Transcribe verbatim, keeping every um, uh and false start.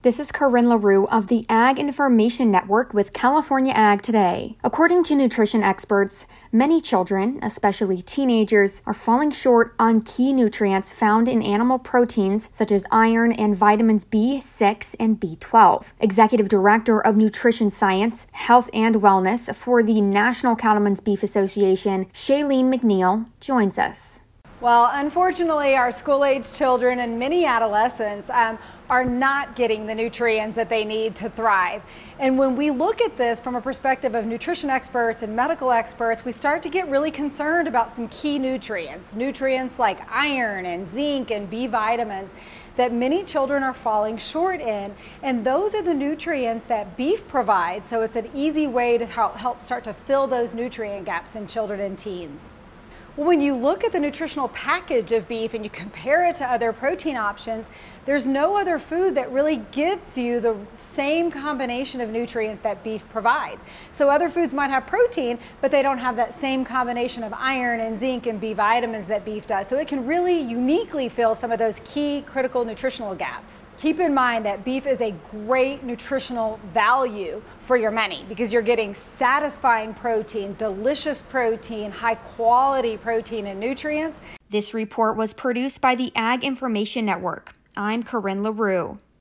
This is Corinne LaRue of the Ag Information Network with California Ag Today. According to nutrition experts, many children, especially teenagers, are falling short on key nutrients found in animal proteins such as iron and vitamins B six and B twelve. Executive Director of Nutrition Science, Health and Wellness for the National Cattlemen's Beef Association, Shailene McNeil, joins us. Well, unfortunately, our school-age children and many adolescents um, are not getting the nutrients that they need to thrive. And when we look at this from a perspective of nutrition experts and medical experts, we start to get really concerned about some key nutrients, nutrients like iron and zinc and B vitamins that many children are falling short in. And those are the nutrients that beef provides. So it's an easy way to help start to fill those nutrient gaps in children and teens. Well, when you look at the nutritional package of beef and you compare it to other protein options, there's no other food that really gives you the same combination of nutrients that beef provides. So other foods might have protein, but they don't have that same combination of iron and zinc and B vitamins that beef does. So it can really uniquely fill some of those key critical nutritional gaps. Keep in mind that beef is a great nutritional value for your money because you're getting satisfying protein, delicious protein, high quality protein and nutrients. This report was produced by the Ag Information Network. I'm Corinne LaRue.